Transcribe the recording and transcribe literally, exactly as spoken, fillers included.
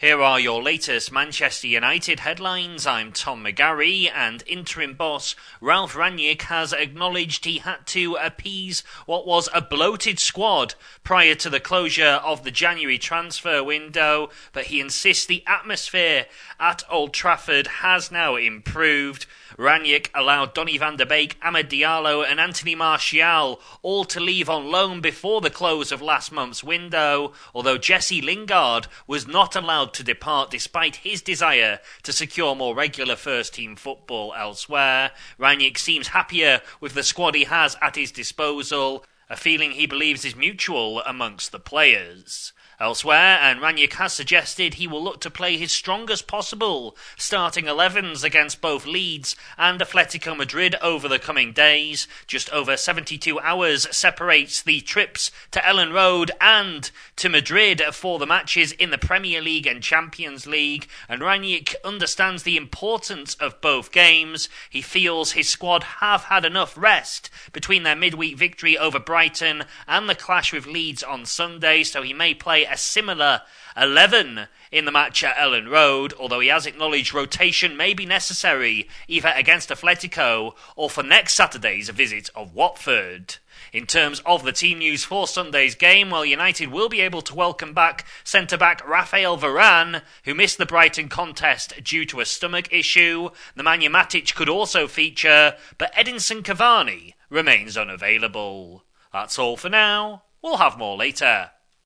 Here are your latest Manchester United headlines. I'm Tom McGarry, and interim boss Ralf Rangnick has acknowledged he had to appease what was a bloated squad prior to the closure of the January transfer window, but he insists the atmosphere at Old Trafford has now improved. Rangnick allowed Donny van de Beek, Amad Diallo and Anthony Martial all to leave on loan before the close of last month's window, although Jesse Lingard was not allowed to depart despite his desire to secure more regular first-team football elsewhere. Rangnick seems happier with the squad he has at his disposal, a feeling he believes is mutual amongst the players. Elsewhere, and Rangnick has suggested he will look to play his strongest possible starting elevens against both Leeds and Atletico Madrid over the coming days. Just over seventy-two hours separates the trips to Ellen Road and to Madrid for the matches in the Premier League and Champions League, and Rangnick understands the importance of both games. He feels his squad have had enough rest between their midweek victory over Brighton and the clash with Leeds on Sunday, so he may play a similar eleven in the match at Ellen Road, although he has acknowledged rotation may be necessary either against Atletico or for next Saturday's visit of Watford. In terms of the team news for Sunday's game, well, United will be able to welcome back centre-back Rafael Varane, who missed the Brighton contest due to a stomach issue. Nemanja Matic could also feature, but Edinson Cavani remains unavailable. That's all for now. We'll have more later.